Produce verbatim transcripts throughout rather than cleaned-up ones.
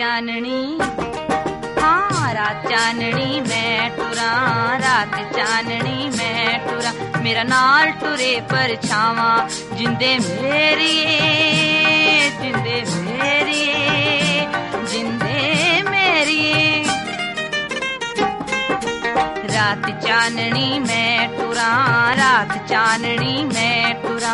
चाननी, हाँ रात चाननी मैं टुरा, रात चाननी मैं टुरा, मेरा नाल टुरे पर छावा, जिंदे मेरिए जिंदे मेरिए जिंदे मेरिए। रात चाननी मैं टुरा, रात चाननी मैं टुरा।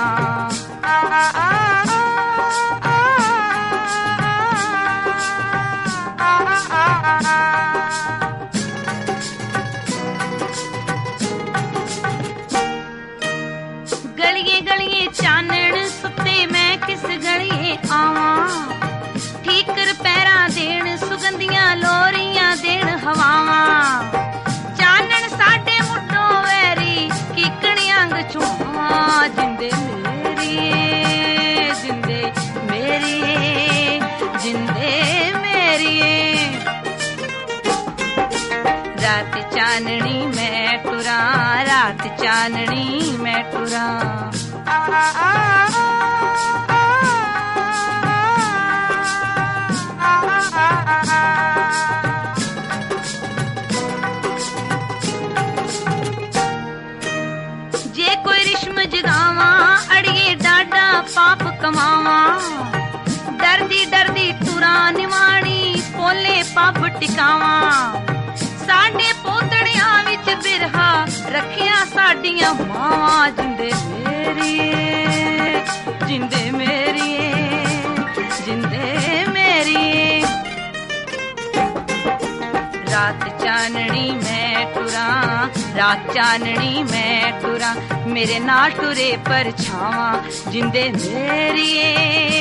गलिए गलिए चानन सुते मैं किस गलिए आवा, ठीकर पैरा देन सुगंधियां लोरियां देन हवावा, चानन साडे मुड्डो वैरी कीकणियां गछुआ, जिंदे मेरिए जिंदे मेरिए जिंदे मेरिए। रात चाननी मैं टुरा, रात चाननी मैं टुरा। जे कोई रिश्म जगावा अड़िए डाडा पाप कमावा, डरदी डरदी टुरा निवाणी पोले पाप टिकावा, साडे पोतड़ियां विच बिरहा रखियां साडियां मावां, जिंदे मेरिए जिंदे मेरिए जिंदे मेरिए। रात चाननी मैं टुरा, रात चाननी मैं टुरा, मेरे नाल टुरे पर छावा, जिंदे मेरिए